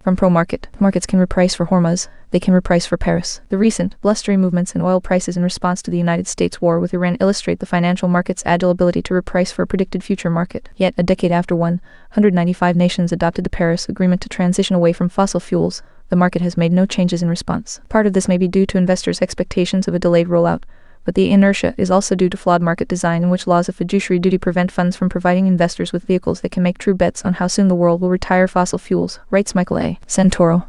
From Pro Market, markets can reprice for Hormuz, they can reprice for Paris. The recent, blustery movements in oil prices in response to the United States war with Iran illustrate the financial market's agile ability to reprice for a predicted future market. Yet, a decade after 195 nations adopted the Paris Agreement to transition away from fossil fuels, the market has made no changes in response. Part of this may be due to investors' expectations of a delayed rollout, but the inertia is also due to flawed market design in which laws of fiduciary duty prevent funds from providing investors with vehicles that can make true bets on how soon the world will retire fossil fuels, writes Michael A. Santoro.